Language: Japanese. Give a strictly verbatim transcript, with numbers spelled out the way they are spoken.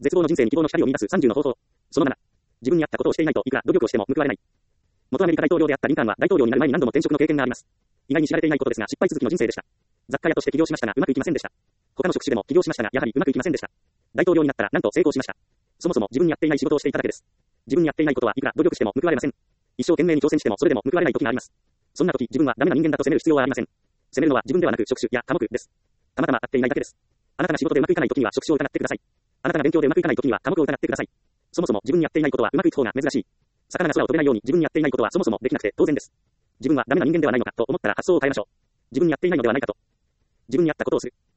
絶望の人生に希望の光を見出すさんじゅうの方法。そのなな。自分に合ったことをしていないといくら努力をしても報われない。元アメリカ大統領であったリンカーンは大統領になる前に何度も転職の経験があります。意外に知られていないことですが失敗続きの人生でした。雑貨屋として起業しましたがうまくいきませんでした。他の職種でも起業しましたがやはりうまくいきませんでした。大統領になったらなんと成功しました。そもそも自分に合っていない仕事をしていただけです。自分に合っていないことはいくら努力しても報われません。一生懸命に挑戦してもそれでも報われない時があります。そんな時自分はダメな人間だと責める必要はありません。責めるのは自分ではなく職種や科目です。たまたま合っていないだけです。あなたが仕事でうまくいかない時には職種を疑ってください。あなたが勉強でうまくいかない時には科目を疑ってください。そもそも自分に合っていないことはうまくいく方が珍しい。魚が空を飛べないように自分に合っていないことはそもそもできなくて当然です。自分はダメな人間ではないのかと思ったら発想を変えましょう。自分に合っていないのではないかと。自分に合ったことをする。